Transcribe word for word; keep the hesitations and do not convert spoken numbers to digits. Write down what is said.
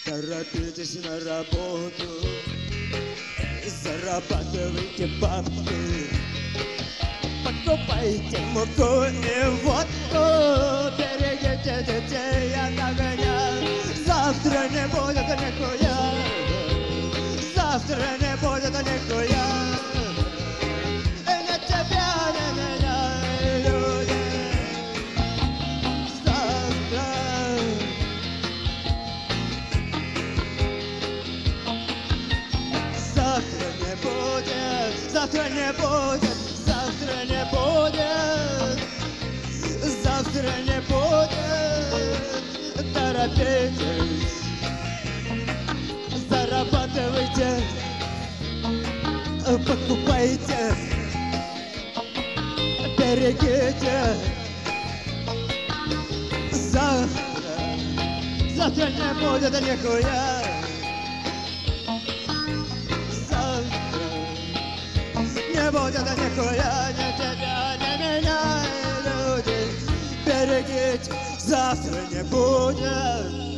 Торопитесь на работу, зарабатывайте бабки, покупайте муку и водку, берегите детей от огня. Завтра не будет нихуя, завтра не будет нихуя. И на тебя, на меня, люди. Завтра Завтра не будет, завтра не будет, завтра не будет, завтра не будет. Торопитесь, зарабатывайте, покупайте, берегите. Завтра, завтра не будет нихуя. Не будет нихуя, ни тебя, ни меня, люди. Берегите, завтра не будет.